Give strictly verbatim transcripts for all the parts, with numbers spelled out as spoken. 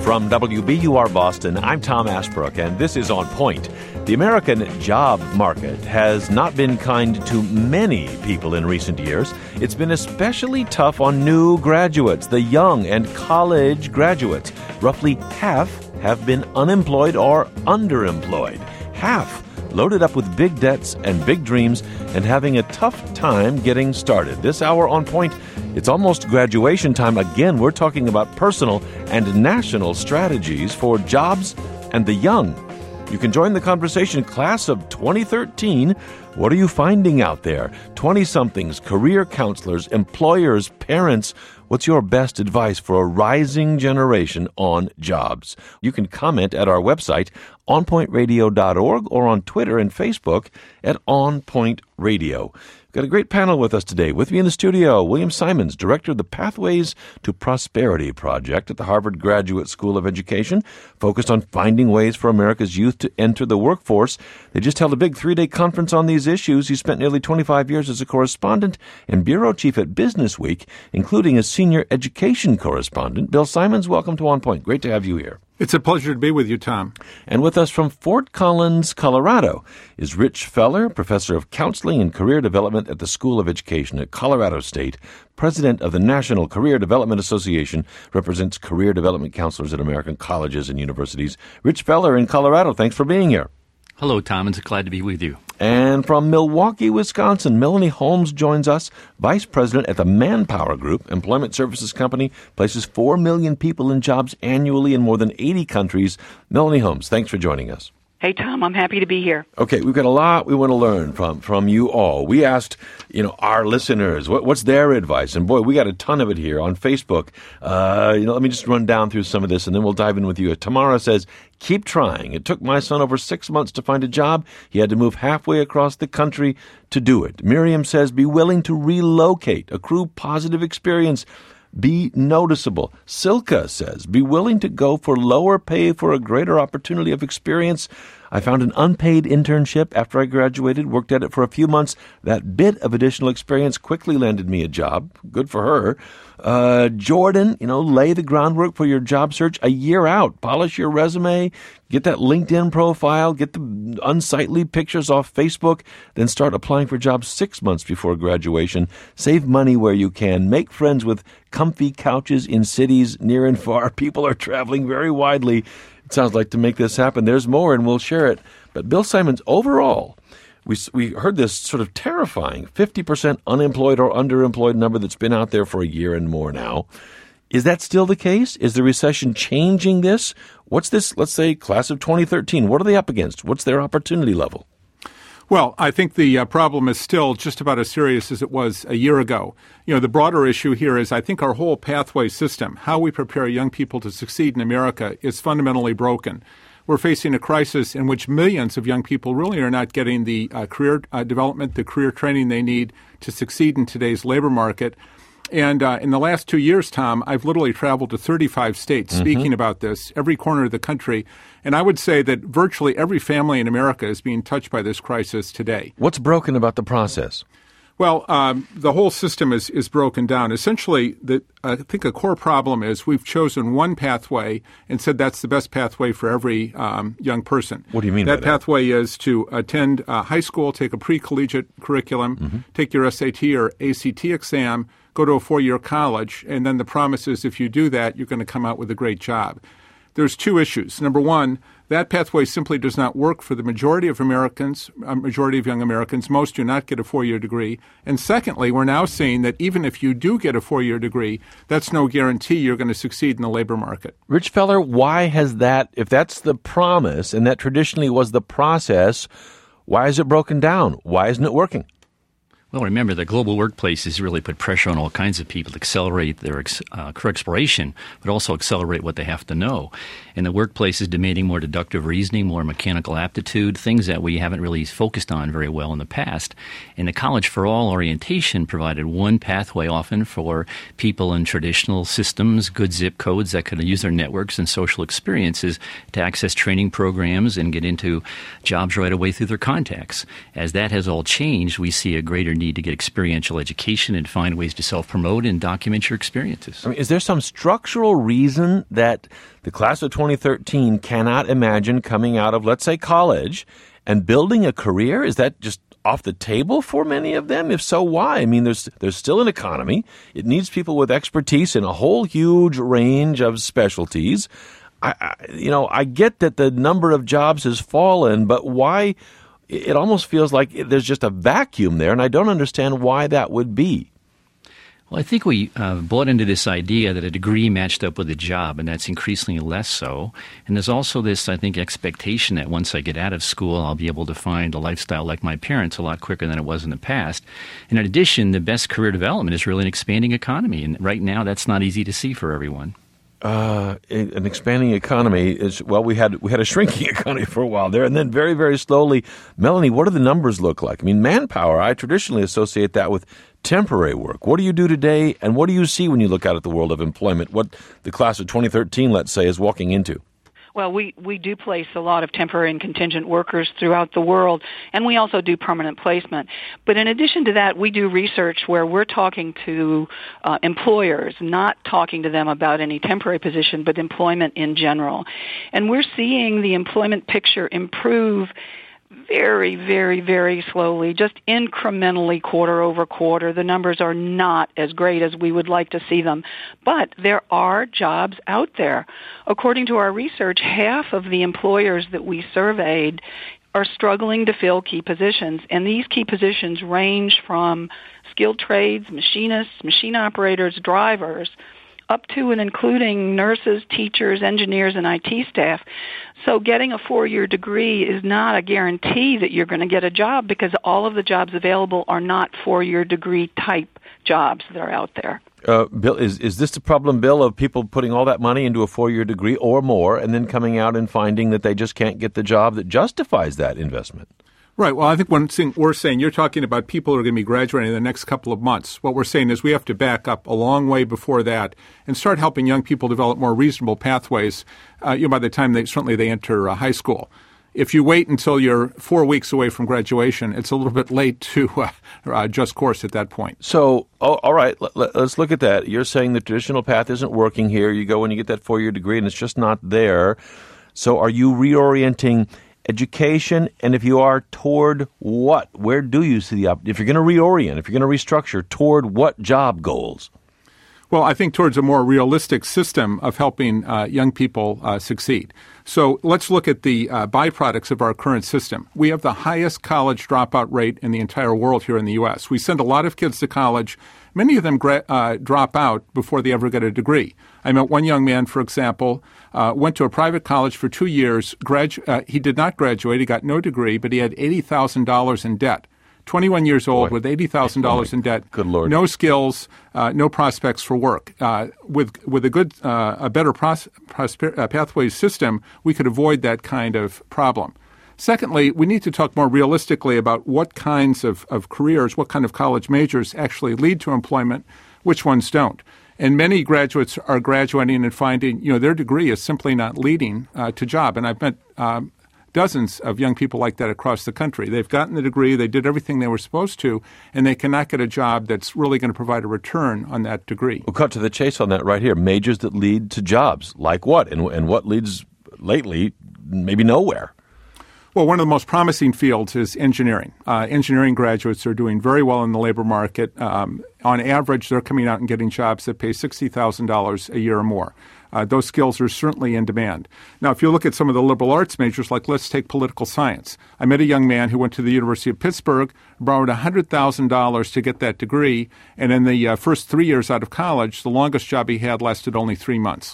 From W B U R Boston, I'm Tom Ashbrook, and this is On Point. The American job market has not been kind to many people in recent years. It's been especially tough on new graduates, the young and college graduates. Roughly half have been unemployed or underemployed. Half loaded up with big debts and big dreams and having a tough time getting started. This hour on Point, it's almost graduation time. Again, we're talking about personal and national strategies for jobs and the young. You can join the conversation. Class of twenty thirteen. What are you finding out there? twenty-somethings, career counselors, employers, parents. What's your best advice for a rising generation on jobs? You can comment at our website, on point radio dot org, or on Twitter and Facebook at On Point Radio. We've got a great panel with us today. With me in the studio, William Simons, director of the Pathways to Prosperity Project at the Harvard Graduate School of Education, focused on finding ways for America's youth to enter the workforce. They just held a big three-day conference on these issues. He spent nearly twenty-five years as a correspondent and bureau chief at Business Week, including as senior education correspondent. Bill Simons, welcome to On Point. Great to have you here. It's a pleasure to be with you, Tom. And with us from Fort Collins, Colorado, is Rich Feller, professor of counseling and career development at the School of Education at Colorado State, president of the National Career Development Association, represents career development counselors at American colleges and universities. Rich Feller in Colorado, thanks for being here. Hello, Tom. It's glad to be with you. And from Milwaukee, Wisconsin, Melanie Holmes joins us, vice president at the Manpower Group, employment services company, places four million people in jobs annually in more than eighty countries. Melanie Holmes, thanks for joining us. Hey, Tom, I'm happy to be here. Okay, we've got a lot we want to learn from, from you all. We asked, you know, our listeners, what, what's their advice? And boy, we got a ton of it here on Facebook. Uh, you know, let me just run down through some of this, and then we'll dive in with you. Tamara says, keep trying. It took my son over six months to find a job. He had to move halfway across the country to do it. Miriam says, be willing to relocate, accrue positive experience, be noticeable. Silka says, be willing to go for lower pay for a greater opportunity of experience. I found an unpaid internship after I graduated, worked at it for a few months. That bit of additional experience quickly landed me a job. Good for her. Uh, Jordan, you know, lay the groundwork for your job search a year out. Polish your resume, get that LinkedIn profile, get the unsightly pictures off Facebook, then start applying for jobs six months before graduation. Save money where you can. Make friends with comfy couches in cities near and far. People are traveling very widely. It sounds like to make this happen, there's more, and we'll share it. But Bill Simons, overall, we we heard this sort of terrifying fifty percent unemployed or underemployed number that's been out there for a year and more now. Is that still the case? Is the recession changing this? What's this, let's say, class of twenty thirteen? What are they up against? What's their opportunity level? Well, I think the uh, problem is still just about as serious as it was a year ago. You know, the broader issue here is I think our whole pathway system, how we prepare young people to succeed in America, is fundamentally broken. We're facing a crisis in which millions of young people really are not getting the uh, career uh, development, the career training they need to succeed in today's labor market. And uh, in the last two years, Tom, I've literally traveled to thirty-five states mm-hmm. speaking about this, every corner of the country. And I would say that virtually every family in America is being touched by this crisis today. What's broken about the process? Well, um, the whole system is, is broken down. Essentially, the, I think a core problem is we've chosen one pathway and said that's the best pathway for every um, young person. What do you mean that by that? Pathway is to attend uh, high school, take a pre-collegiate curriculum, mm-hmm. take your S A T or A C T exam, go to a four-year college, and then the promise is if you do that, you're going to come out with a great job. There's two issues. Number one, that pathway simply does not work for the majority of Americans, a majority of young Americans. Most do not get a four-year degree. And secondly, we're now seeing that even if you do get a four-year degree, that's no guarantee you're going to succeed in the labor market. Rich Feller, why has that, if that's the promise and that traditionally was the process, why is it broken down? Why isn't it working? Well, remember, the global workplace has really put pressure on all kinds of people to accelerate their uh, career exploration, but also accelerate what they have to know. And the workplace is demanding more deductive reasoning, more mechanical aptitude, things that we haven't really focused on very well in the past. And the College for All orientation provided one pathway often for people in traditional systems, good zip codes that could use their networks and social experiences to access training programs and get into jobs right away through their contacts. As that has all changed, we see a greater need to get experiential education and find ways to self-promote and document your experiences. I mean, is there some structural reason that the class of twenty thirteen cannot imagine coming out of, let's say, college and building a career? Is that just off the table for many of them? If so, why? I mean, there's there's still an economy. It needs people with expertise in a whole huge range of specialties. I, I, you know, I get that the number of jobs has fallen, but why? It almost feels like there's just a vacuum there, and I don't understand why that would be. Well, I think we uh, bought into this idea that a degree matched up with a job, and that's increasingly less so. And there's also this, I think, expectation that once I get out of school, I'll be able to find a lifestyle like my parents a lot quicker than it was in the past. And in addition, the best career development is really an expanding economy, and right now that's not easy to see for everyone. Uh, an expanding economy is, well, we had we had a shrinking economy for a while there, and then very, very slowly. Melanie, what do the numbers look like? I mean, manpower, I traditionally associate that with temporary work. What do you do today, and what do you see when you look out at the world of employment, what the class of twenty thirteen, let's say, is walking into? Well, we, we do place a lot of temporary and contingent workers throughout the world, and we also do permanent placement. But in addition to that, we do research where we're talking to uh, employers, not talking to them about any temporary position, but employment in general. And we're seeing the employment picture improve very, very, very slowly, just incrementally quarter over quarter. The numbers are not as great as we would like to see them, but there are jobs out there. According to our research, half of the employers that we surveyed are struggling to fill key positions, and these key positions range from skilled trades, machinists, machine operators, drivers, up to and including nurses, teachers, engineers, and I T staff. So getting a four-year degree is not a guarantee that you're going to get a job because all of the jobs available are not four-year degree type jobs that are out there. Uh, Bill, is, is this the problem, Bill, of people putting all that money into a four-year degree or more and then coming out and finding that they just can't get the job that justifies that investment? Right. Well, I think one thing we're saying, you're talking about people who are going to be graduating in the next couple of months. What we're saying is we have to back up a long way before that and start helping young people develop more reasonable pathways uh, you know, by the time they certainly they enter uh, high school. If you wait until you're four weeks away from graduation, it's a little bit late to uh, uh, adjust course at that point. So, oh, all right, let, let, let's look at that. You're saying the traditional path isn't working here. You go and you get that four-year degree and it's just not there. So are you reorienting education, and if you are, toward what? Where do you see the op- if you're going to reorient, if you're going to restructure, toward what job goals? Well, I think towards a more realistic system of helping uh, young people uh, succeed. So let's look at the uh, byproducts of our current system. We have the highest college dropout rate in the entire world here in the U S. We send a lot of kids to college. Many of them gra- uh, drop out before they ever get a degree. I met one young man, for example, uh, went to a private college for two years. Gradu- uh, he did not graduate. He got no degree, but he had eighty thousand dollars in debt. twenty-one years old Boy. with eighty thousand dollars in debt. Good Lord. No skills, uh, no prospects for work. Uh, with with a good, uh, a better pros- prosper- uh, pathways system, we could avoid that kind of problem. Secondly, we need to talk more realistically about what kinds of, of careers, what kind of college majors actually lead to employment, which ones don't. And many graduates are graduating and finding, you know, their degree is simply not leading uh, to job. And I've met um, dozens of young people like that across the country. They've gotten the degree, they did everything they were supposed to, and they cannot get a job that's really going to provide a return on that degree. We'll cut to the chase on that right here. Majors that lead to jobs, like what? And, and what leads lately maybe nowhere? Well, one of the most promising fields is engineering. Uh, engineering graduates are doing very well in the labor market. Um, on average, they're coming out and getting jobs that pay sixty thousand dollars a year or more. Uh, those skills are certainly in demand. Now, if you look at some of the liberal arts majors, like let's take political science. I met a young man who went to the University of Pittsburgh, borrowed one hundred thousand dollars to get that degree, and in the uh, first three years out of college, the longest job he had lasted only three months.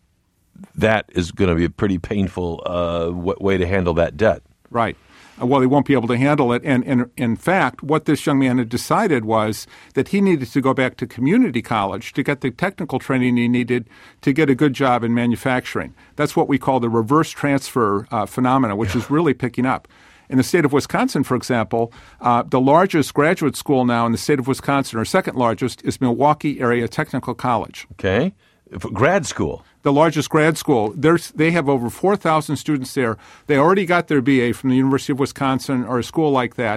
That is going to be a pretty painful uh, w- way to handle that debt. Right. Uh, well, he won't be able to handle it. And, and in fact, what this young man had decided was that he needed to go back to community college to get the technical training he needed to get a good job in manufacturing. That's what we call the reverse transfer uh, phenomena, which is really picking up. In the state of Wisconsin, for example, uh, the largest graduate school now in the state of Wisconsin, or second largest, is Milwaukee Area Technical College. Okay. For grad school. The largest grad school. There's, they have over four thousand students there. They already got their B A from the University of Wisconsin or a school like that.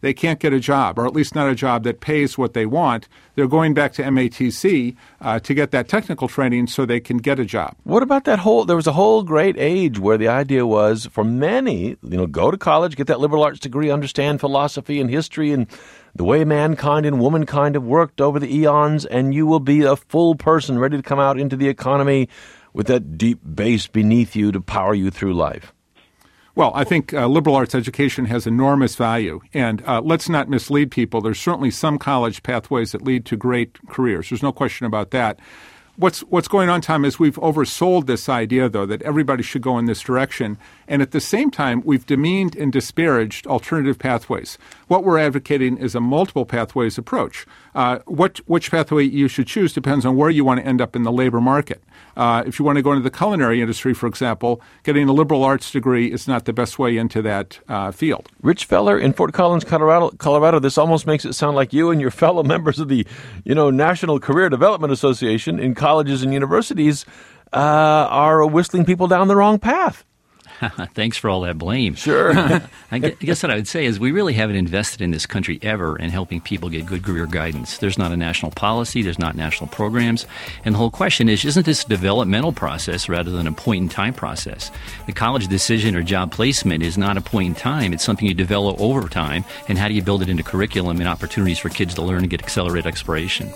they can't get a job, or at least not a job that pays what they want. They're going back to M A T C uh, to get that technical training so they can get a job. What about that whole, there was a whole great age where the idea was for many, you know, go to college, get that liberal arts degree, understand philosophy and history and the way mankind and womankind have worked over the eons, and you will be a full person ready to come out into the economy with that deep base beneath you to power you through life. Well, I think uh, liberal arts education has enormous value, and uh, let's not mislead people. There's certainly some college pathways that lead to great careers. There's no question about that. What's what's going on, Tom, is we've oversold this idea, though, that everybody should go in this direction. And at the same time, we've demeaned and disparaged alternative pathways. What we're advocating is a multiple pathways approach. Uh, what, which pathway you should choose depends on where you want to end up in the labor market. Uh, if you want to go into the culinary industry, for example, getting a liberal arts degree is not the best way into that uh, field. Rich Feller in Fort Collins, Colorado, Colorado, this almost makes it sound like you and your fellow members of the, you know, National Career Development Association in colleges and universities uh, are whistling people down the wrong path. Thanks for all that blame. Sure. I guess what I would say is we really haven't invested in this country ever in helping people get good career guidance. There's not a national policy. There's not national programs. And the whole question is, isn't this a developmental process rather than a point-in-time process? The college decision or job placement is not a point in time. It's something you develop over time. And how do you build it into curriculum and opportunities for kids to learn and get accelerated exploration?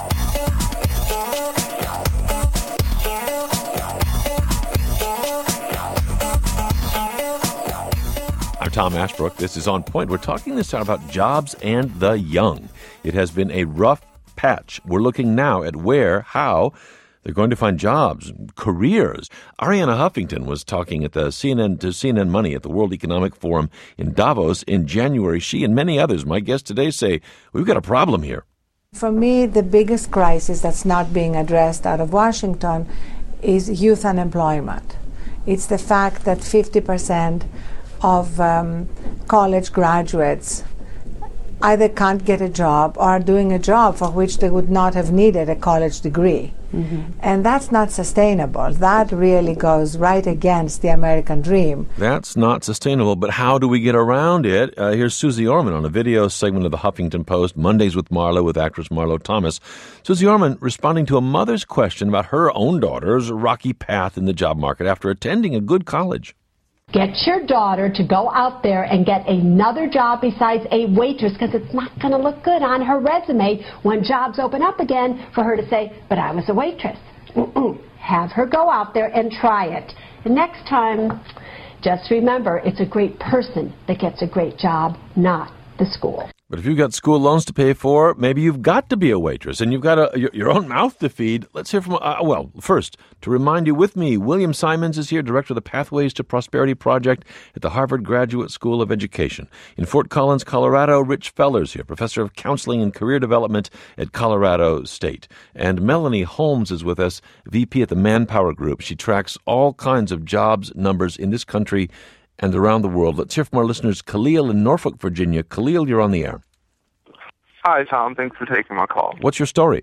I'm Tom Ashbrook. This is On Point. We're talking this time about jobs and the young. It has been a rough patch. We're looking now at where, how they're going to find jobs, careers. Arianna Huffington was talking at the C N N to C N N Money at the World Economic Forum in Davos in January. She and many others, my guests today, say we've got a problem here. For me, the biggest crisis that's not being addressed out of Washington is youth unemployment. It's the fact that fifty percent of um, college graduates either can't get a job or are doing a job for which they would not have needed a college degree. Mm-hmm. And that's not sustainable. That really goes right against the American dream. That's not sustainable, but how do we get around it? Uh, here's Susie Orman on a video segment of the Huffington Post, Mondays with Marlo, with actress Marlo Thomas. Susie Orman responding to a mother's question about her own daughter's rocky path in the job market after attending a good college. Get your daughter to go out there and get another job besides a waitress, because it's not going to look good on her resume when jobs open up again for her to say, but I was a waitress. Mm-mm. Have her go out there and try it. And next time, just remember, it's a great person that gets a great job, not the school. But if you've got school loans to pay for, maybe you've got to be a waitress and you've got a, your, your own mouth to feed. Let's hear from, uh, well, first, to remind you with me, William Simons is here, director of the Pathways to Prosperity Project at the Harvard Graduate School of Education. In Fort Collins, Colorado, Rich Feller's here, professor of counseling and career development at Colorado State. And Melanie Holmes is with us, V P at the Manpower Group. She tracks all kinds of jobs numbers in this country and around the world. Let's hear from our listeners. Khalil in Norfolk, Virginia. Khalil, you're on the air. Hi, Tom. Thanks for taking my call. What's your story?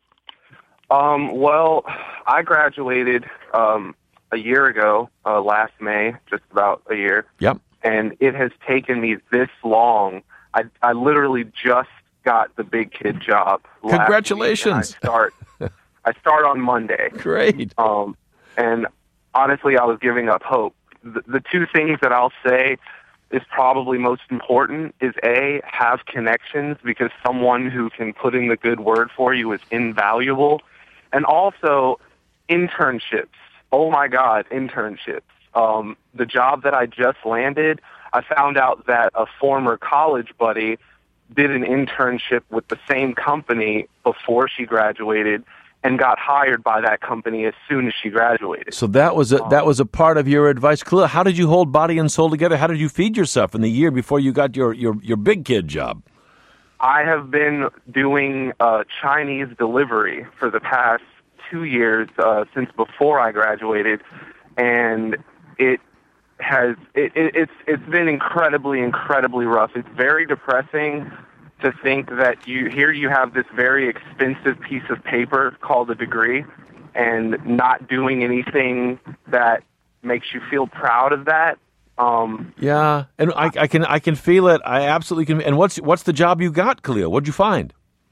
Um, well, I graduated um, a year ago, uh, last May, just about a year. Yep. And it has taken me this long. I, I literally just got the big kid job. Congratulations. I start, I start on Monday. Great. Um, and honestly, I was giving up hope. The, the two things that I'll say is probably most important is, A, have connections, because someone who can put in the good word for you is invaluable. And also, internships. Oh, my God, internships. Um, the job that I just landed, I found out that a former college buddy did an internship with the same company before she graduated and got hired by that company as soon as she graduated. So that was a, that was a part of your advice. Khalil, how did you hold body and soul together? How did you feed yourself in the year before you got your, your, your big kid job? I have been doing uh, Chinese delivery for the past two years uh, since before I graduated, and it has it, it, it's it's been incredibly, incredibly rough. It's very depressing to think that you here you have this very expensive piece of paper called a degree, and not doing anything that makes you feel proud of that Um, yeah, and I, I can I can feel it. I absolutely can. And what's what's the job you got, Khalil? What'd you find?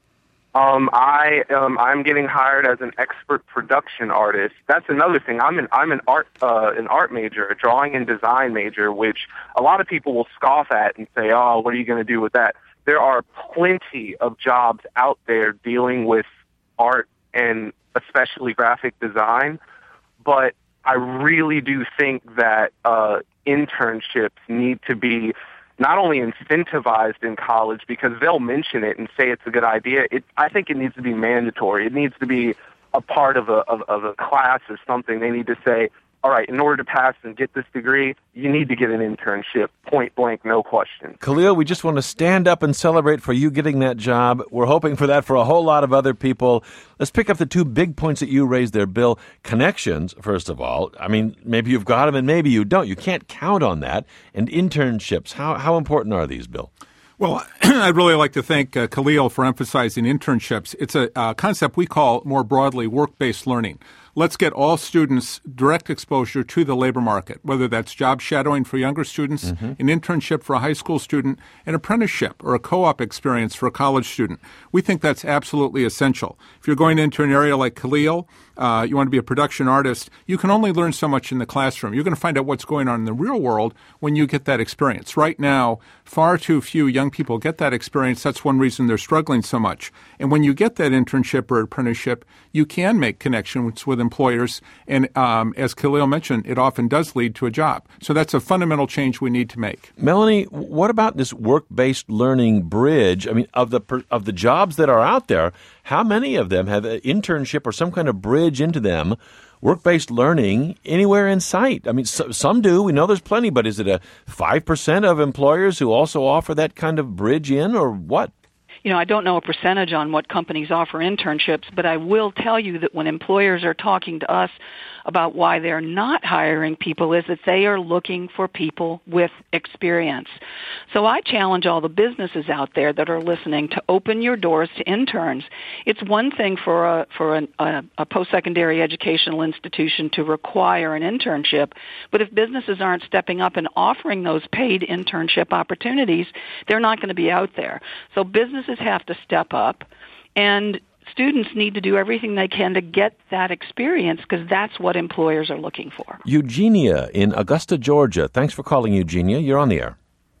Um, I um, I'm getting hired as an expert production artist. That's another thing. I'm an I'm an art uh, an art major, a drawing and design major, which a lot of people will scoff at and say, "Oh, what are you going to do with that?" There are plenty of jobs out there dealing with art and especially graphic design, but I really do think that uh, internships need to be not only incentivized in college because they'll mention it and say it's a good idea. It, I think it needs to be mandatory. It needs to be a part of a of, of a class or something. They need to say, all right, in order to pass and get this degree, you need to get an internship, point blank, no question. Khalil, we just want to stand up and celebrate for you getting that job. We're hoping for that for a whole lot of other people. Let's pick up the two big points that you raised there, Bill. Connections, first of all. I mean, maybe you've got them and maybe you don't. You can't count on that. And internships, how how important are these, Bill? Well, I'd really like to thank uh, Khalil for emphasizing internships. It's a uh, concept we call more broadly work-based learning. Let's get all students direct exposure to the labor market, whether that's job shadowing for younger students, mm-hmm. an internship for a high school student, an apprenticeship or a co-op experience for a college student. We think that's absolutely essential. If you're going into an area like Khalil, uh, you want to be a production artist, you can only learn so much in the classroom. You're going to find out what's going on in the real world when you get that experience. Right now, far too few young people get that experience. That's one reason they're struggling so much. And when you get that internship or apprenticeship, you can make connections with employers. And um, as Khalil mentioned, it often does lead to a job. So that's a fundamental change we need to make. Melanie, what about this work-based learning bridge? I mean, of the of the jobs that are out there, how many of them have an internship or some kind of bridge into them, work-based learning anywhere in sight? I mean, so, some do. We know there's plenty, but is it a five percent of employers who also offer that kind of bridge in, or what? You know, I don't know a percentage on what companies offer internships, but I will tell you that when employers are talking to us about why they're not hiring people is that they are looking for people with experience. So I challenge all the businesses out there that are listening to open your doors to interns. It's one thing for a for an, a, a post-secondary educational institution to require an internship, but if businesses aren't stepping up and offering those paid internship opportunities, they're not going to be out there. So businesses have to step up, and students need to do everything they can to get that experience because that's what employers are looking for. Eugenia in Augusta, Georgia. Thanks for calling, Eugenia. You're on the air.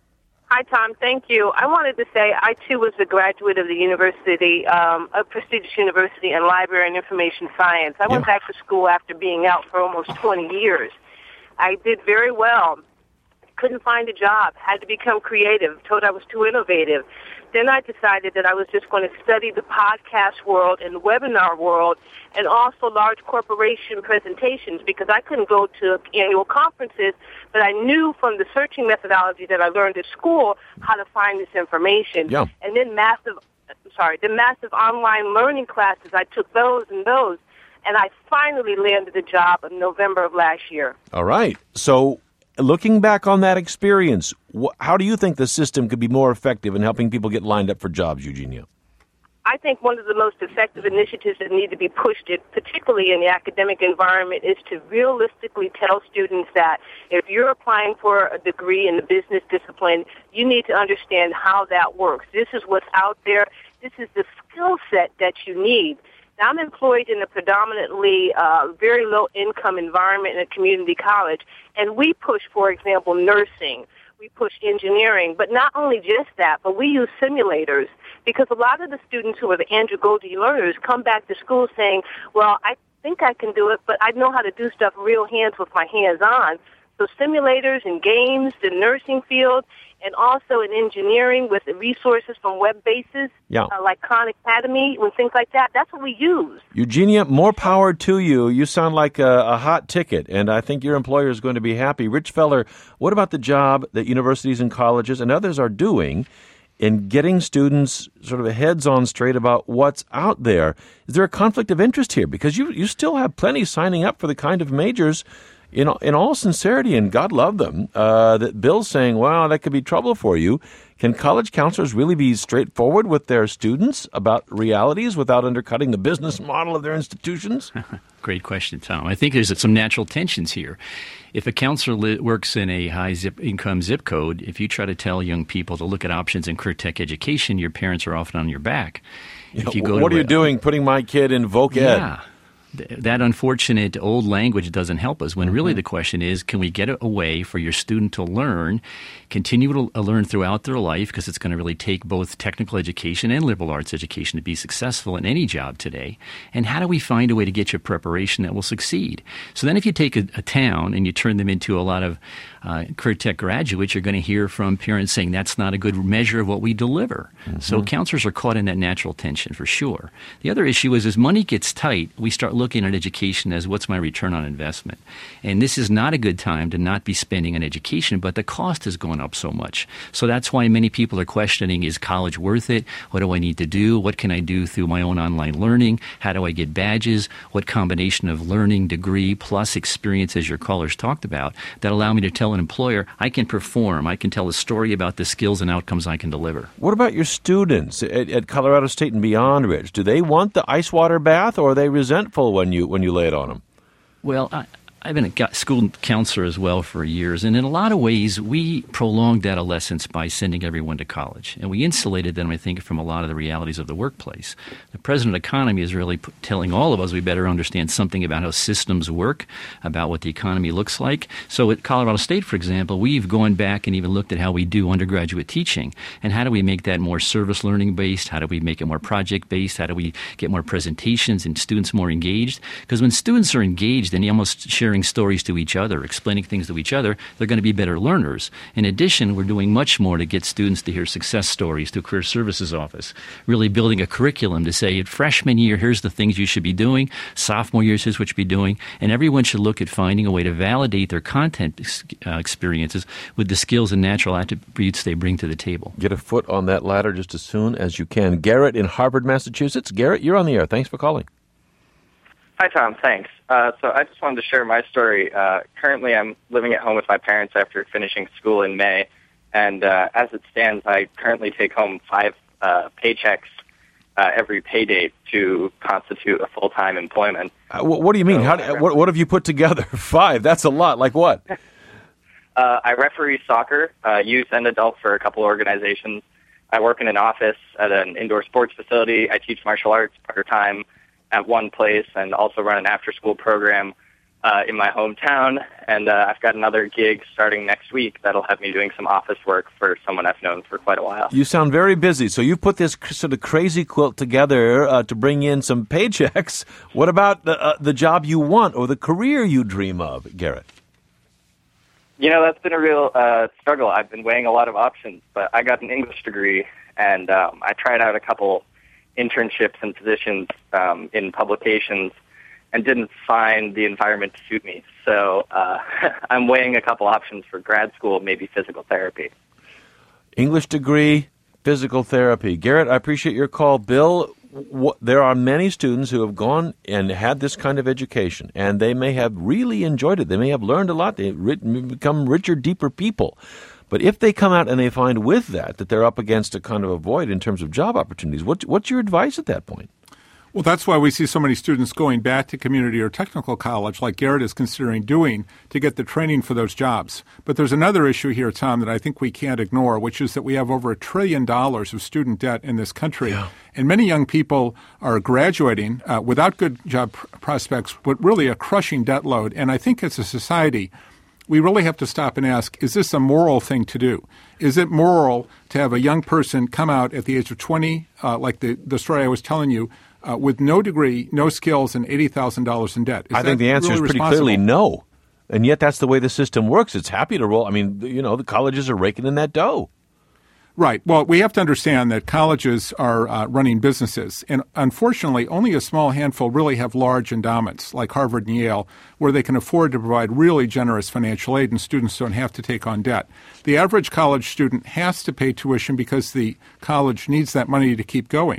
Hi, Tom. Thank you. I wanted to say I, too, was a graduate of the university, um, a prestigious university in library and information science. I went yeah. back to school after being out for almost twenty years. I did very well. Couldn't find a job. Had to become creative. Told I was too innovative. Then I decided that I was just going to study the podcast world and the webinar world and also large corporation presentations because I couldn't go to annual conferences, but I knew from the searching methodology that I learned at school how to find this information. Yeah. And then massive, sorry, the massive online learning classes, I took those and those, and I finally landed a job in November of last year. All right. So looking back on that experience, wh- how do you think the system could be more effective in helping people get lined up for jobs, Eugenia? I think one of the most effective initiatives that need to be pushed, particularly in the academic environment, is to realistically tell students that if you're applying for a degree in the business discipline, you need to understand how that works. This is what's out there. This is the skill set that you need. Now, I'm employed in a predominantly uh, very low-income environment in a community college, and we push, for example, nursing. We push engineering, but not only just that, but we use simulators because a lot of the students who are the Andrew Goldie learners come back to school saying, well, I think I can do it, but I know how to do stuff real hands with my hands on. So simulators and games, the nursing field, and also in engineering with the resources from web bases, yeah. uh, like Khan Academy and things like that. That's what we use. Eugenia, more power to you. You sound like a, a hot ticket, and I think your employer is going to be happy. Rich Feller, what about the job that universities and colleges and others are doing in getting students sort of heads on straight about what's out there? Is there a conflict of interest here? Because you, you still have plenty signing up for the kind of majors in in all sincerity, and God love them, uh, that Bill's saying, well, that could be trouble for you. Can college counselors really be straightforward with their students about realities without undercutting the business model of their institutions? Great question, Tom. I think there's some natural tensions here. If a counselor li- works in a high zip income zip code, if you try to tell young people to look at options in career tech education, your parents are often on your back. Yeah, if you go what to are you a, doing putting my kid in voc ed? Yeah. That unfortunate old language doesn't help us when mm-hmm. really the question is, can we get a way for your student to learn, continue to learn throughout their life, because it's going to really take both technical education and liberal arts education to be successful in any job today? And how do we find a way to get you preparation that will succeed? So then if you take a, a town and you turn them into a lot of uh, career tech graduates, you're going to hear from parents saying that's not a good measure of what we deliver. Mm-hmm. So counselors are caught in that natural tension for sure. The other issue is as money gets tight, we start looking at education as what's my return on investment. And this is not a good time to not be spending on education, but the cost has gone up so much. So that's why many people are questioning, is college worth it? What do I need to do? What can I do through my own online learning? How do I get badges? What combination of learning, degree, plus experience, as your callers talked about, that allow me to tell an employer I can perform, I can tell a story about the skills and outcomes I can deliver. What about your students at, at Colorado State and beyond, Rich? Do they want the ice water bath, or are they resentful when you when you lay it on them? Well, I, I've been a school counselor as well for years, and in a lot of ways, we prolonged adolescence by sending everyone to college, and we insulated them, I think, from a lot of the realities of the workplace. The present economy is really p- telling all of us we better understand something about how systems work, about what the economy looks like. So at Colorado State, for example, we've gone back and even looked at how we do undergraduate teaching, and how do we make that more service learning based? How do we make it more project based? How do we get more presentations and students more engaged? Because when students are engaged and almost sharing stories to each other, explaining things to each other, they're going to be better learners. In addition, we're doing much more to get students to hear success stories through Career Services Office, really building a curriculum to say, freshman year, here's the things you should be doing, sophomore year, here's what you should be doing, and everyone should look at finding a way to validate their content uh, experiences with the skills and natural attributes they bring to the table. Get a foot on that ladder just as soon as you can. Garrett in Harvard, Massachusetts. Garrett, you're on the air. Thanks for calling. Hi, Tom. Thanks. Uh, so I just wanted to share my story. Uh, currently, I'm living at home with my parents after finishing school in May, and uh, as it stands, I currently take home five uh, paychecks uh, every pay date to constitute a full-time employment. Uh, what, what do you mean? So How? Do, what, what have you put together? Five? That's a lot. Like what? uh, I referee soccer, uh, youth and adult, for a couple organizations. I work in an office at an indoor sports facility. I teach martial arts part-time at one place, and also run an after-school program uh, in my hometown. And uh, I've got another gig starting next week that'll have me doing some office work for someone I've known for quite a while. You sound very busy. So you've put this sort of crazy quilt together uh, to bring in some paychecks. What about the, uh, the job you want or the career you dream of, Garrett? You know, that's been a real uh, struggle. I've been weighing a lot of options, but I got an English degree, and um, I tried out a couple internships and positions um, in publications and didn't find the environment to suit me. So uh, I'm weighing a couple options for grad school, maybe physical therapy. English degree, physical therapy. Garrett, I appreciate your call. Bill, w- there are many students who have gone and had this kind of education, and they may have really enjoyed it. They may have learned a lot. They've become richer, deeper people. But if they come out and they find with that that they're up against a kind of a void in terms of job opportunities, what, what's your advice at that point? Well, that's why we see so many students going back to community or technical college, like Garrett is considering doing, to get the training for those jobs. But there's another issue here, Tom, that I think we can't ignore, which is that we have over a trillion dollars of student debt in this country. Yeah. And many young people are graduating uh, without good job pr- prospects, but really a crushing debt load. And I think as a society, we really have to stop and ask, is this a moral thing to do? Is it moral to have a young person come out at the age of twenty, uh, like the, the story I was telling you, uh, with no degree, no skills, and eighty thousand dollars in debt? Is I think the answer really is pretty clearly no. And yet that's the way the system works. It's happy to roll. I mean, you know, the colleges are raking in that dough. Right. Well, we have to understand that colleges are uh, running businesses. And unfortunately, only a small handful really have large endowments like Harvard and Yale, where they can afford to provide really generous financial aid and students don't have to take on debt. The average college student has to pay tuition because the college needs that money to keep going.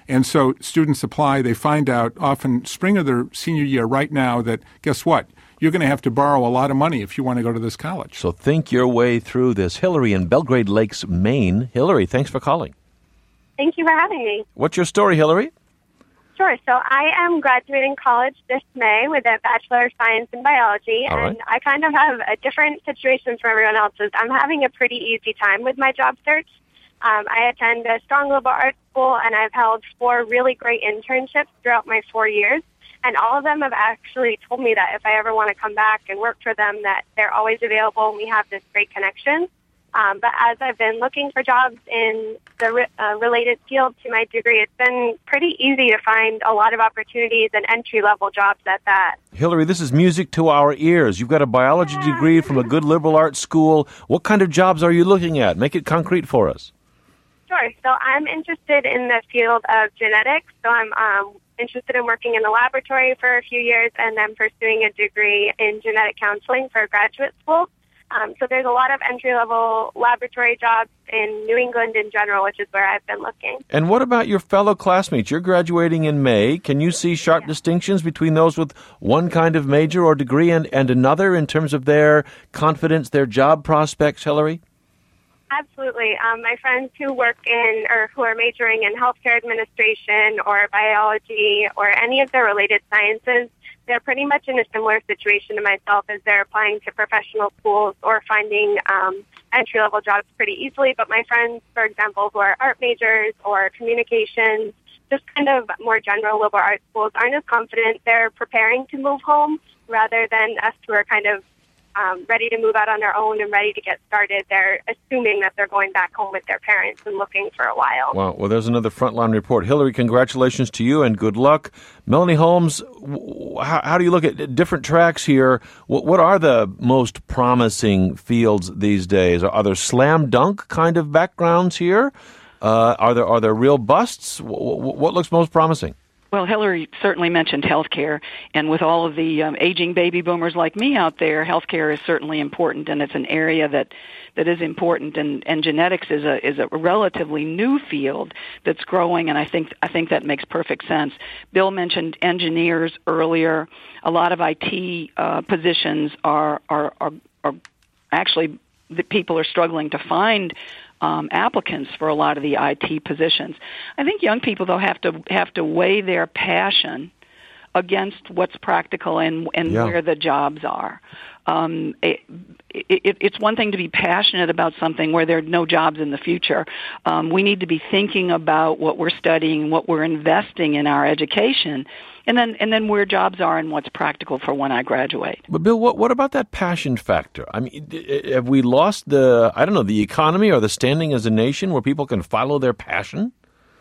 And so students apply. They find out often spring of their senior year right now that, guess what? You're going to have to borrow a lot of money if you want to go to this college. So think your way through this. Hillary in Belgrade Lakes, Maine. Hillary, thanks for calling. Thank you for having me. What's your story, Hillary? Sure. So I am graduating college this May with a Bachelor of Science in Biology, All right. and I kind of have a different situation from everyone else's. I'm having a pretty easy time with my job search. Um, I attend a strong liberal arts school, and I've held four really great internships throughout my four years. And all of them have actually told me that if I ever want to come back and work for them, that they're always available and we have this great connection. Um, but as I've been looking for jobs in the re- uh, related field to my degree, it's been pretty easy to find a lot of opportunities and entry-level jobs at that. Hillary, this is music to our ears. You've got a biology Yeah. degree from a good liberal arts school. What kind of jobs are you looking at? Make it concrete for us. Sure. So I'm interested in the field of genetics. So I'm um, interested in working in the laboratory for a few years and then pursuing a degree in genetic counseling for graduate school. Um, so there's a lot of entry-level laboratory jobs in New England in general, which is where I've been looking. And what about your fellow classmates? You're graduating in May. Can you see sharp Yeah. distinctions between those with one kind of major or degree and, and another in terms of their confidence, their job prospects, Hillary? Absolutely. Um, my friends who work in or who are majoring in healthcare administration or biology or any of the related sciences, they're pretty much in a similar situation to myself as they're applying to professional schools or finding um, entry-level jobs pretty easily. But my friends, for example, who are art majors or communications, just kind of more general liberal arts schools, aren't as confident. They're preparing to move home rather than us who are kind of Um, ready to move out on their own and ready to get started. They're assuming that they're going back home with their parents and looking for a while. Wow. Well, there's another Frontline report. Hillary, congratulations to you and good luck. Melanie Holmes, how, how do you look at different tracks here? What, what are the most promising fields these days? Are, are there slam dunk kind of backgrounds here? Uh, are there are there real busts? What, what looks most promising? Well, Hillary certainly mentioned healthcare, and with all of the um, aging baby boomers like me out there, healthcare is certainly important, and it's an area that, that is important. And, and genetics is a is a relatively new field that's growing, and I think I think that makes perfect sense. Bill mentioned engineers earlier. A lot of I T uh, positions are are are, are actually the people are struggling to find Um, applicants for a lot of the I T positions. I think young people, though, have to have to weigh their passion against what's practical and, and yeah. where the jobs are. Um, it, it, it's one thing to be passionate about something where there are no jobs in the future. Um, we need to be thinking about what we're studying, what we're investing in our education, and then and then where jobs are and what's practical for when I graduate. But Bill, what what about that passion factor? I mean, have we lost the, I don't know, the economy or the standing as a nation where people can follow their passion?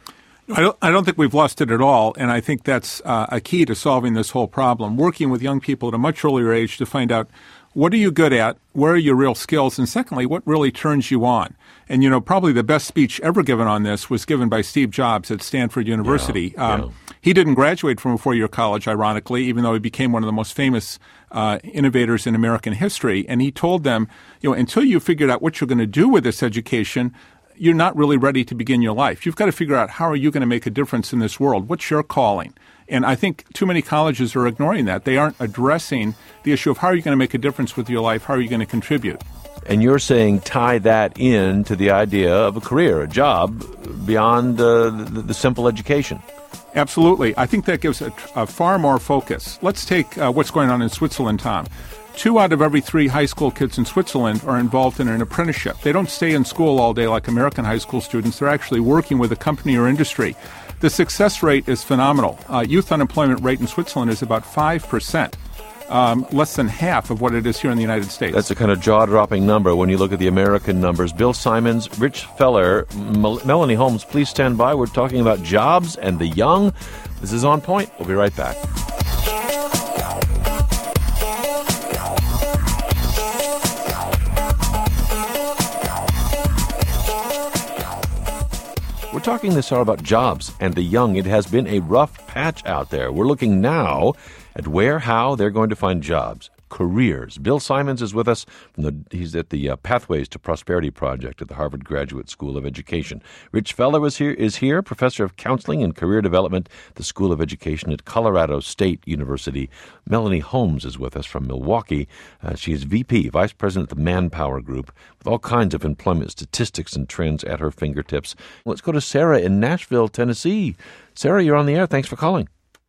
I don't, I don't think we've lost it at all, and I think that's uh, a key to solving this whole problem, working with young people at a much earlier age to find out what are you good at, where are your real skills, and secondly, what really turns you on. And, you know, probably the best speech ever given on this was given by Steve Jobs at Stanford University. Yeah, um, yeah. He didn't graduate from a four-year college, ironically, even though he became one of the most famous uh, innovators in American history. And he told them, you know, until you figured out what you're going to do with this education, you're not really ready to begin your life. You've got to figure out how are you going to make a difference in this world? What's your calling? And I think too many colleges are ignoring that. They aren't addressing the issue of how are you going to make a difference with your life? How are you going to contribute? And you're saying tie that in to the idea of a career, a job, beyond uh, the, the simple education. Absolutely. I think that gives a, a far more focus. Let's take uh, what's going on in Switzerland, Tom. Two out of every three high school kids in Switzerland are involved in an apprenticeship. They don't stay in school all day like American high school students. They're actually working with a company or industry. The success rate is phenomenal. Uh, youth unemployment rate in Switzerland is about five percent, um, less than half of what it is here in the United States. That's a kind of jaw-dropping number when you look at the American numbers. Bill Simons, Rich Feller, Mel- Melanie Holmes, please stand by. We're talking about jobs and the young. This is On Point. We'll be right back. We're talking this hour about jobs and the young. It has been a rough patch out there. We're looking now at where, how they're going to find jobs. careers. Bill Simons is with us. From the, he's at the uh, Pathways to Prosperity Project at the Harvard Graduate School of Education. Rich Feller is here, is here, professor of counseling and career development at the School of Education at Colorado State University. Melanie Holmes is with us from Milwaukee. Uh, she is V P, Vice President of the Manpower Group, with all kinds of employment statistics and trends at her fingertips. Let's go to Sarah in Nashville, Tennessee. Sarah, you're on the air. Thanks for calling.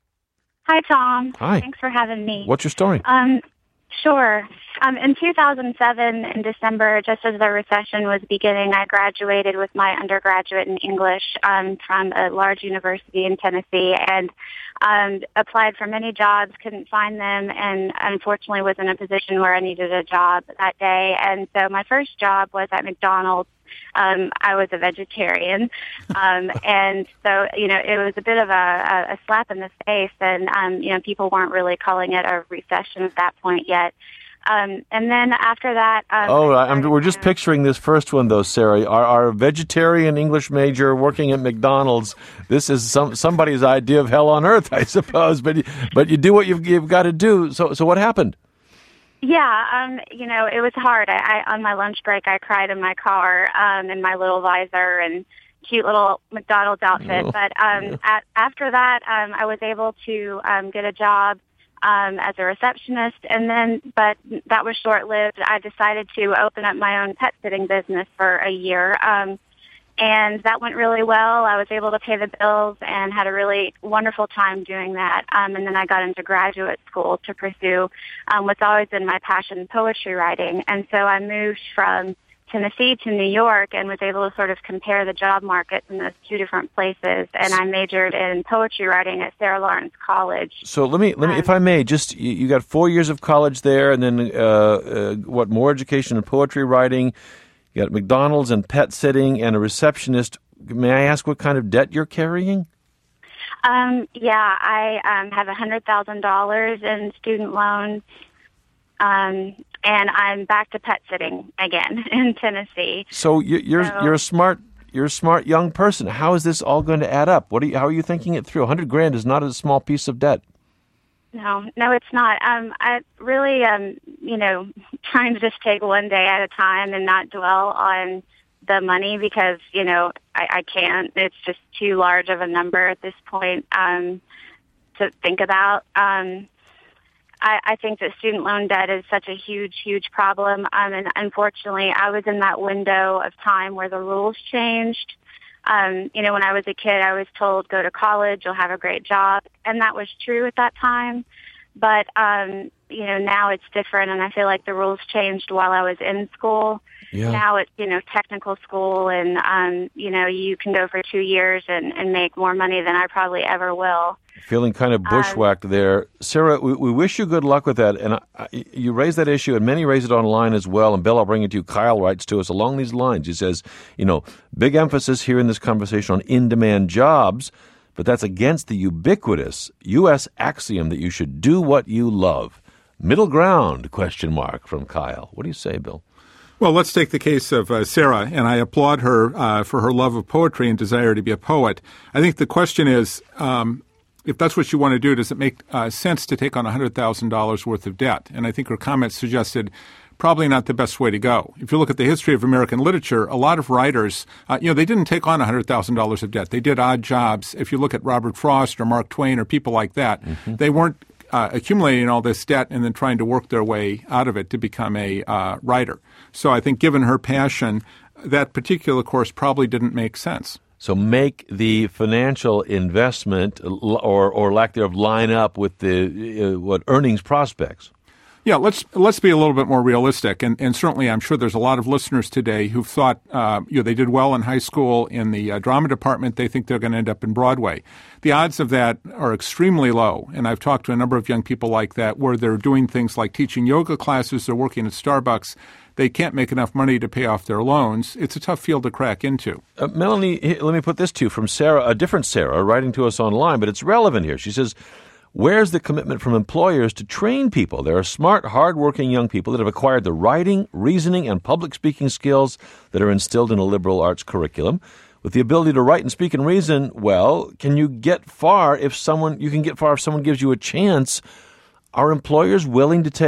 Hi, Tom. Hi. Thanks for having me. What's your story? Um, sure. Um, in two thousand seven, in December, just as the recession was beginning, I graduated with my undergraduate in English um, from a large university in Tennessee and um, applied for many jobs, couldn't find them, and unfortunately was in a position where I needed a job that day. And so my first job was at McDonald's. Um, I was a vegetarian, um, and so, you know, it was a bit of a, a slap in the face, and, um, you know, people weren't really calling it a recession at that point yet. Um, and then after that... Um, oh, I'm, we're just picturing this first one, though, Sarah. Our, our vegetarian English major working at McDonald's, this is some somebody's idea of hell on earth, I suppose, but but you do what you've, you've got to do. So, so what happened? Yeah, um, you know, it was hard. I, I on my lunch break, I cried in my car um, in my little visor and cute little McDonald's outfit. Oh, but um, yeah. at, after that, um, I was able to um, get a job um, as a receptionist, and then, but that was short-lived. I decided to open up my own pet sitting business for a year. Um, And that went really well. I was able to pay the bills and had a really wonderful time doing that. Um, and then I got into graduate school to pursue um, what's always been my passion, poetry writing. And so I moved from Tennessee to New York and was able to sort of compare the job markets in those two different places. And I majored in poetry writing at Sarah Lawrence College. So let me, let me, um, if I may, just you, you got four years of college there, and then uh, uh, what more education in poetry writing. You got McDonald's and pet sitting and a receptionist. May I ask what kind of debt you're carrying? Um, yeah, I um, have one hundred thousand dollars in student loans, um, and I'm back to pet sitting again in Tennessee. So you're you're, so, you're a smart you're a smart young person. How is this all going to add up? What are you, how are you thinking it through? one hundred grand is not a small piece of debt. No, no, it's not. Um, I really, um, you know, trying to just take one day at a time and not dwell on the money because, you know, I, I can't. It's just too large of a number at this point um, to think about. Um, I, I think that student loan debt is such a huge, huge problem. Um, and unfortunately, I was in that window of time where the rules changed. Um, you know, when I was a kid, I was told, go to college, you'll have a great job. And that was true at that time. But, um, you know, now it's different. And I feel like the rules changed while I was in school. Yeah. Now it's, you know, technical school. And, um, you know, you can go for two years and, and make more money than I probably ever will. Feeling kind of bushwhacked um, there. Sarah, we, we wish you good luck with that. And I, you raise that issue, and many raise it online as well. And Bill, I'll bring it to you. Kyle writes to us along these lines. He says, you know, big emphasis here in this conversation on in-demand jobs, but that's against the ubiquitous U S axiom that you should do what you love. Middle ground, question mark, from Kyle. What do you say, Bill? Well, let's take the case of uh, Sarah, and I applaud her uh, for her love of poetry and desire to be a poet. I think the question is, um, if that's what you want to do, does it make uh, sense to take on one hundred thousand dollars worth of debt? And I think her comments suggested probably not the best way to go. If you look at the history of American literature, a lot of writers, uh, you know, they didn't take on one hundred thousand dollars of debt. They did odd jobs. If you look at Robert Frost or Mark Twain or people like that, mm-hmm. they weren't uh, accumulating all this debt and then trying to work their way out of it to become a uh, writer. So I think given her passion, that particular course probably didn't make sense. So make the financial investment or or lack thereof line up with the uh, what earnings prospects. Yeah, let's let's be a little bit more realistic, and, and certainly I'm sure there's a lot of listeners today who've thought uh, you know they did well in high school in the uh, drama department. They think they're going to end up in Broadway. The odds of that are extremely low, and I've talked to a number of young people like that where they're doing things like teaching yoga classes, they're working at Starbucks. They can't make enough money to pay off their loans. It's a tough field to crack into. Uh, Melanie, let me put this to you from Sarah, a different Sarah, writing to us online, but it's relevant here. She says, where's the commitment from employers to train people? There are smart, hardworking young people that have acquired the writing, reasoning, and public speaking skills that are instilled in a liberal arts curriculum. With the ability to write and speak and reason, well, can you get far if someone, you can get far if someone gives you a chance? Are employers willing to take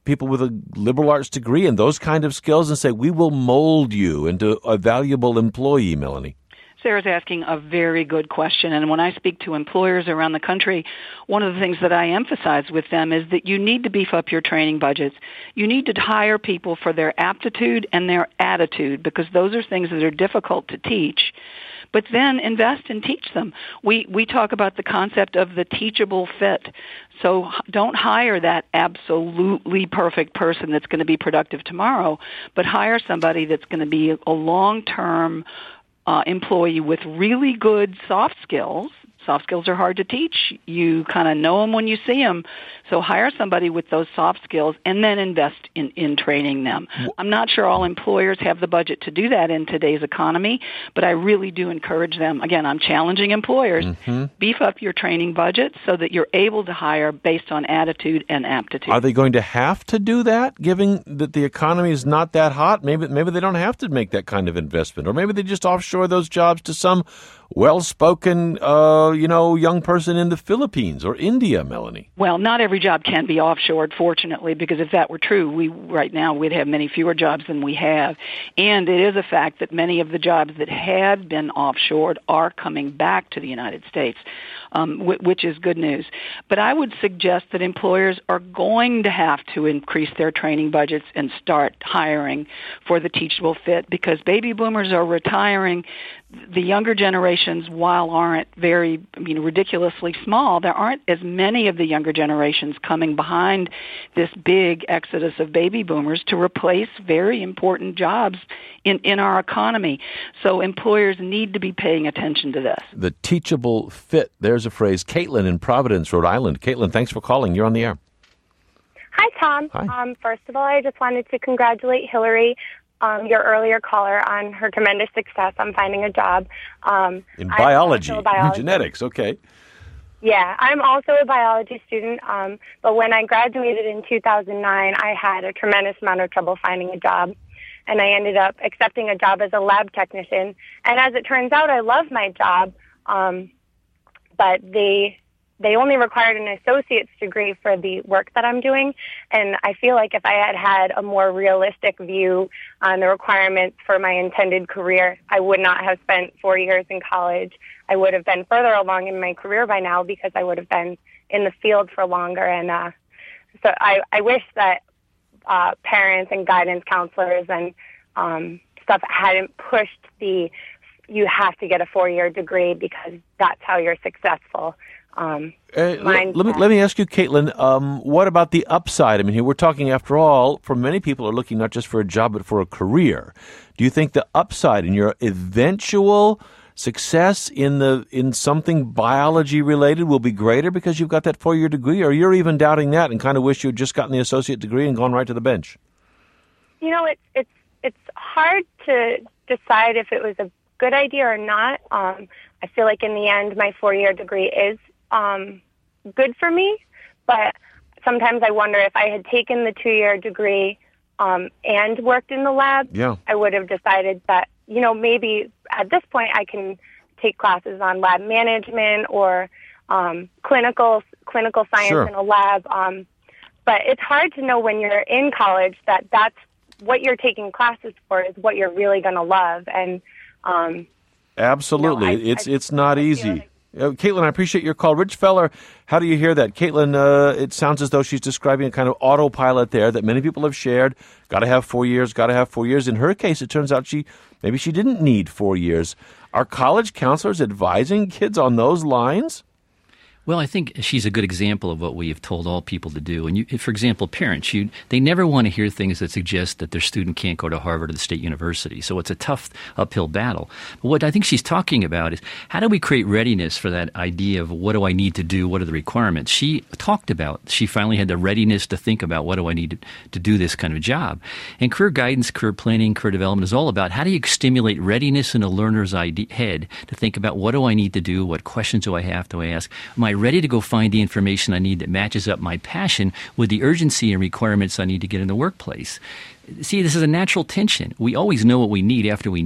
people with a liberal arts degree and those kind of skills and say, we will mold you into a valuable employee, Melanie? Sarah's asking a very good question, and when I speak to employers around the country, one of the things that I emphasize with them is that you need to beef up your training budgets. You need to hire people for their aptitude and their attitude, because those are things that are difficult to teach. But then invest and teach them. We we talk about the concept of the teachable fit. So don't hire that absolutely perfect person that's going to be productive tomorrow, but hire somebody that's going to be a long-term Uh, employee with really good soft skills. Soft skills are hard to teach. You kind of know them when you see them. So hire somebody with those soft skills and then invest in, in training them. I'm not sure all employers have the budget to do that in today's economy, but I really do encourage them. Again, I'm challenging employers. Mm-hmm. Beef up your training budget so that you're able to hire based on attitude and aptitude. Are they going to have to do that, given that the economy is not that hot? Maybe, maybe they don't have to make that kind of investment, or maybe they just offshore those jobs to some well-spoken, uh, you know, young person in the Philippines or India, Melanie. Well, not every job can be offshored, fortunately, because if that were true, we right now we'd have many fewer jobs than we have. And it is a fact that many of the jobs that had been offshored are coming back to the United States, um, w- which is good news. But I would suggest that employers are going to have to increase their training budgets and start hiring for the teachable fit, because baby boomers are retiring. The younger generations, while aren't very, you know, ridiculously small, there aren't as many of the younger generations coming behind this big exodus of baby boomers to replace very important jobs in, in our economy. So employers need to be paying attention to this. The teachable fit. There's a phrase. Caitlin in Providence, Rhode Island. Caitlin, thanks for calling. You're on the air. Hi, Tom. Hi. Um, first of all, I just wanted to congratulate Hillary, Um, your earlier caller, on her tremendous success on finding a job. Um, in biology, in biology. genetics, okay. Yeah, I'm also a biology student, um, but when I graduated in two thousand nine, I had a tremendous amount of trouble finding a job, and I ended up accepting a job as a lab technician. And as it turns out, I love my job, um, but they... They only required an associate's degree for the work that I'm doing, and I feel like if I had had a more realistic view on the requirements for my intended career, I would not have spent four years in college. I would have been further along in my career by now because I would have been in the field for longer. And uh, so I, I wish that uh, parents and guidance counselors and um, stuff hadn't pushed the you have to get a four-year degree because that's how you're successful. Um, uh, let, let me let me ask you, Caitlin, um, what about the upside? I mean, here we're talking, after all, for many people are looking not just for a job but for a career. Do you think the upside in your eventual success in the in something biology related will be greater because you've got that four-year degree, or you're even doubting that and kind of wish you had just gotten the associate degree and gone right to the bench? You know, it's it's it's hard to decide if it was a good idea or not. Um, I feel like in the end, my four-year degree is Um, good for me, but sometimes I wonder if I had taken the two-year degree um, and worked in the lab, yeah. I would have decided that, you know, maybe at this point I can take classes on lab management or um, clinical clinical science sure. in a lab. Um, but it's hard to know when you're in college that that's what you're taking classes for is what you're really going to love. And um, absolutely, you know, I, it's I, it's not I easy. Like, Uh, Caitlin, I appreciate your call. Rich Feller, how do you hear that? Caitlin, uh, it sounds as though she's describing a kind of autopilot there that many people have shared. Got to have four years, got to have four years. In her case, it turns out she maybe she didn't need four years. Are college counselors advising kids on those lines? Well, I think she's a good example of what we have told all people to do. And you, for example, parents, you, they never want to hear things that suggest that their student can't go to Harvard or the State University. So it's a tough uphill battle. But what I think she's talking about is how do we create readiness for that idea of what do I need to do, what are the requirements? She talked about, she finally had the readiness to think about what do I need to, to do this kind of job. And career guidance, career planning, career development is all about how do you stimulate readiness in a learner's idea, head to think about what do I need to do, what questions do I have to ask, am I ready to go find the information I need that matches up my passion with the urgency and requirements I need to get in the workplace. See, this is a natural tension. We always know what we need after we need it.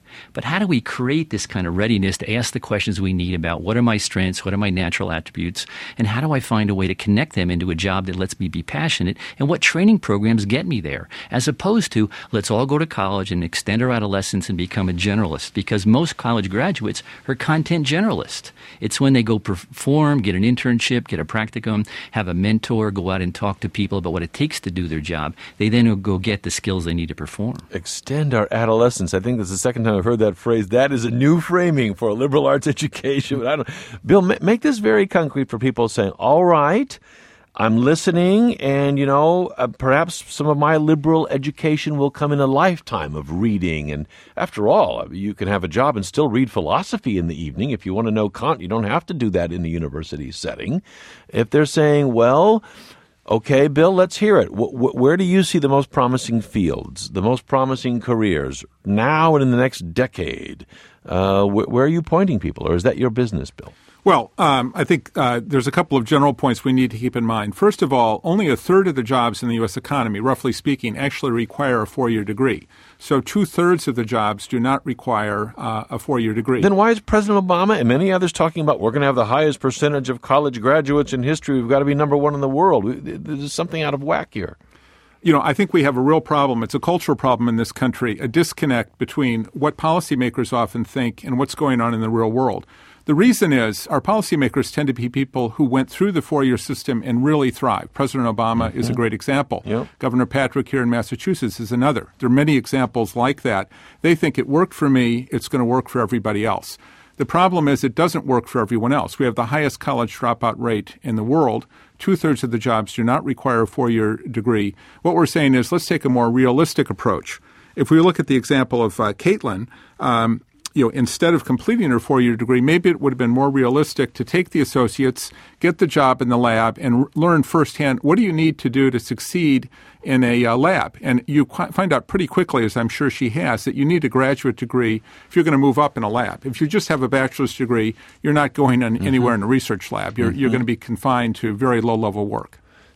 But how do we create this kind of readiness to ask the questions we need about what are my strengths, what are my natural attributes, and how do I find a way to connect them into a job that lets me be passionate, and what training programs get me there, as opposed to let's all go to college and extend our adolescence and become a generalist, because most college graduates are content generalists. It's when they go perform, get an internship, get a practicum, have a mentor, go out and talk to people about what it takes to do their job. They then go get the skills they need to perform. Extend our adolescence. I think this is the second time I've heard that phrase. That is a new framing for a liberal arts education. I don't, Bill, make this very concrete for people saying, all right, I'm listening, and, you know, uh, perhaps some of my liberal education will come in a lifetime of reading. And after all, you can have a job and still read philosophy in the evening. If you want to know Kant, you don't have to do that in the university setting. If they're saying, well, okay, Bill, let's hear it. W- w- where do you see the most promising fields, the most promising careers now and in the next decade? Uh, wh- where are you pointing people, or is that your business, Bill? Well, um, I think uh, there's a couple of general points we need to keep in mind. First of all, only a third of the jobs in the U S economy, roughly speaking, actually require a four-year degree. So two-thirds of the jobs do not require uh, a four-year degree. Then why is President Obama and many others talking about we're going to have the highest percentage of college graduates in history? We've got to be number one in the world. There's something out of whack here. You know, I think we have a real problem. It's a cultural problem in this country, a disconnect between what policymakers often think and what's going on in the real world. The reason is our policymakers tend to be people who went through the four-year system and really thrived. President Obama mm-hmm. is a great example. Yep. Governor Patrick here in Massachusetts is another. There are many examples like that. They think it worked for me, it's going to work for everybody else. The problem is it doesn't work for everyone else. We have the highest college dropout rate in the world. Two-thirds of the jobs do not require a four-year degree. What we're saying is let's take a more realistic approach. If we look at the example of uh, Caitlin, um, you know, instead of completing her four-year degree, maybe it would have been more realistic to take the associates, get the job in the lab, and r- learn firsthand what do you need to do to succeed in a uh, lab. And you qu- find out pretty quickly, as I'm sure she has, that you need a graduate degree if you're going to move up in a lab. If you just have a bachelor's degree, you're not going in, mm-hmm. anywhere in a research lab. You're, mm-hmm. you're going to be confined to very low-level work.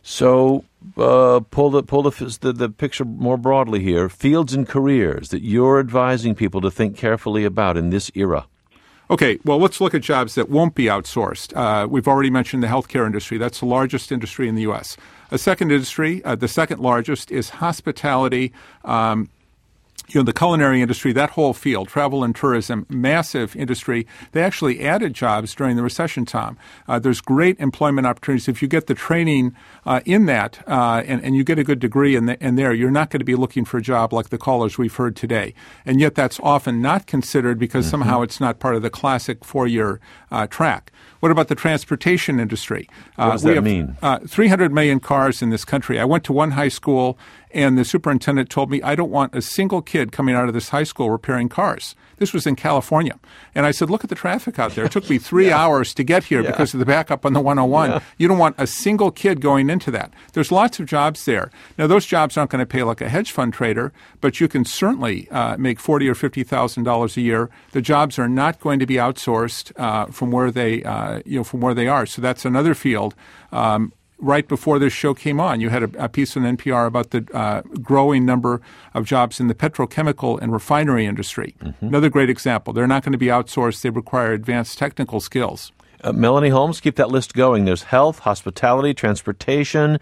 So uh, pull the pull the, the the picture more broadly here. Fields and careers that you're advising people to think carefully about in this era. Okay, well, let's look at jobs that won't be outsourced. Uh, we've already mentioned the healthcare industry. That's the largest industry in the U S. A second industry, uh, the second largest, is hospitality. Um, You know, the culinary industry, that whole field, travel and tourism, massive industry. They actually added jobs during the recession time. Uh, there's great employment opportunities. If you get the training uh, in that uh, and, and you get a good degree in, the, in there, you're not going to be looking for a job like the callers we've heard today. And yet that's often not considered because mm-hmm. somehow it's not part of the classic four-year uh, track. What about the transportation industry? What does uh, we that have, mean? Uh, three hundred million cars in this country. I went to one high school, and the superintendent told me, I don't want a single kid coming out of this high school repairing cars. This was in California. And I said, look at the traffic out there. It took me three yeah. hours to get here yeah. because of the backup on the one oh one. Yeah. You don't want a single kid going into that. There's lots of jobs there. Now, those jobs aren't going to pay like a hedge fund trader, but you can certainly uh, make forty thousand dollars or fifty thousand dollars a year. The jobs are not going to be outsourced uh, from where they, uh, you know, from where they are. So that's another field. Um, Right before this show came on, you had a, a piece on N P R about the uh, growing number of jobs in the petrochemical and refinery industry. Mm-hmm. Another great example. They're not going to be outsourced. They require advanced technical skills. Uh, Melanie Holmes, keep that list going. There's health, hospitality, transportation,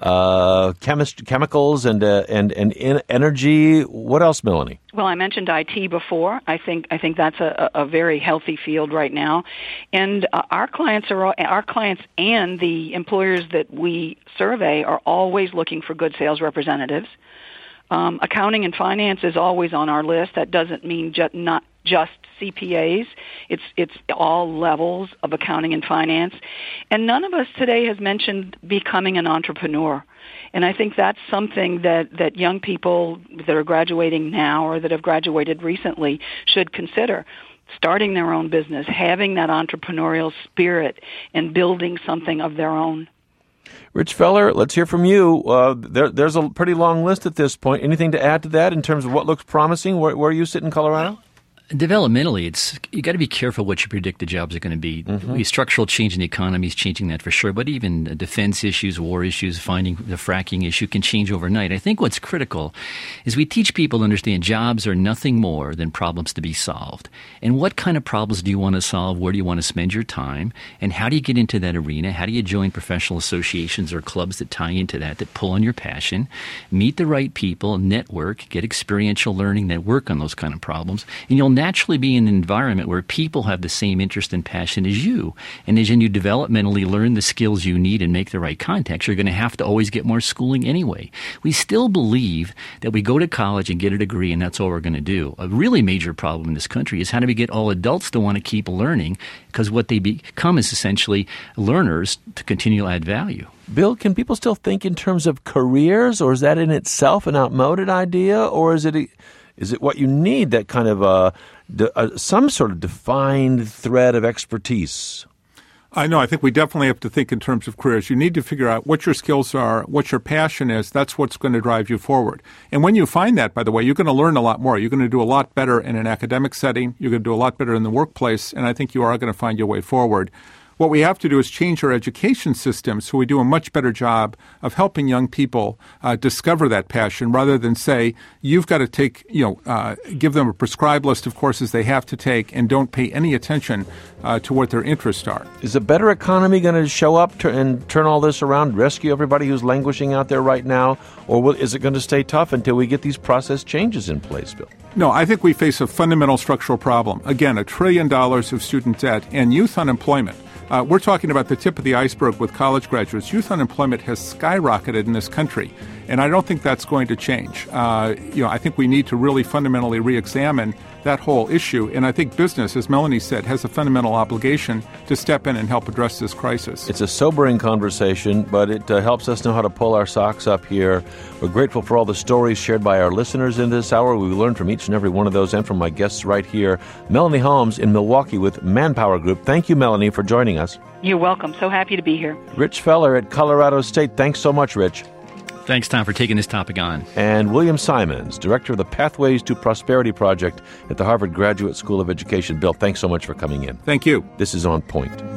uh, chemist- chemicals, and uh, and and in- energy. What else, Melanie? Well, I mentioned I T before. I think I think that's a, a very healthy field right now, and uh, our clients are our clients and the employers that we survey are always looking for good sales representatives. Um, accounting and finance is always on our list. That doesn't mean ju- not just C P As. It's it's all levels of accounting and finance. And none of us today has mentioned becoming an entrepreneur. And I think that's something that, that young people that are graduating now or that have graduated recently should consider. Starting their own business, having that entrepreneurial spirit, and building something of their own. Rich Feller, let's hear from you. Uh, there, there's a pretty long list at this point. Anything to add to that in terms of what looks promising? Where, where you sit in Colorado? developmentally, it's you got to be careful what you predict the jobs are going to be. Mm-hmm. Structural change in the economy is changing that for sure, but even defense issues, war issues, finding the fracking issue can change overnight. I think what's critical is we teach people to understand jobs are nothing more than problems to be solved. And what kind of problems do you want to solve? Where do you want to spend your time? And how do you get into that arena? How do you join professional associations or clubs that tie into that, that pull on your passion? Meet the right people, network, get experiential learning that work on those kind of problems, and you'll naturally be in an environment where people have the same interest and passion as you. And as you developmentally learn the skills you need and make the right contacts, you're going to have to always get more schooling anyway. We still believe that we go to college and get a degree and that's all we're going to do. A really major problem in this country is how do we get all adults to want to keep learning, because what they become is essentially learners to continue to add value. Bill, can people still think in terms of careers, or is that in itself an outmoded idea, or is it a, is it what you need, that kind of uh, de, uh, some sort of defined thread of expertise? I know. I think we definitely have to think in terms of careers. You need to figure out what your skills are, what your passion is. That's what's going to drive you forward. And when you find that, by the way, you're going to learn a lot more. You're going to do a lot better in an academic setting. You're going to do a lot better in the workplace. And I think you are going to find your way forward. What we have to do is change our education system so we do a much better job of helping young people uh, discover that passion, rather than say, you've got to take, you know, uh, give them a prescribed list of courses they have to take and don't pay any attention uh, to what their interests are. Is a better economy going to show up to, and turn all this around, rescue everybody who's languishing out there right now? Or will, is it going to stay tough until we get these process changes in place, Bill? No, I think we face a fundamental structural problem. Again, a trillion dollars of student debt and youth unemployment. Uh, we're talking about the tip of the iceberg with college graduates. Youth unemployment has skyrocketed in this country, and I don't think that's going to change. Uh, you know, I think we need to really fundamentally re-examine that whole issue, and I think business, as Melanie said, has a fundamental obligation to step in and help address this crisis. It's a sobering conversation, but it uh, helps us know how to pull our socks up here. We're grateful for all the stories shared by our listeners in this hour. We learned from each and every one of those, and from my guests right here. Melanie Holmes in Milwaukee with Manpower Group. Thank you, Melanie, for joining us. You're welcome. So happy to be here. Rich Feller at Colorado State. Thanks so much, Rich. Thanks, Tom, for taking this topic on. And William Simons, director of the Pathways to Prosperity Project at the Harvard Graduate School of Education. Bill, thanks so much for coming in. Thank you. This is On Point.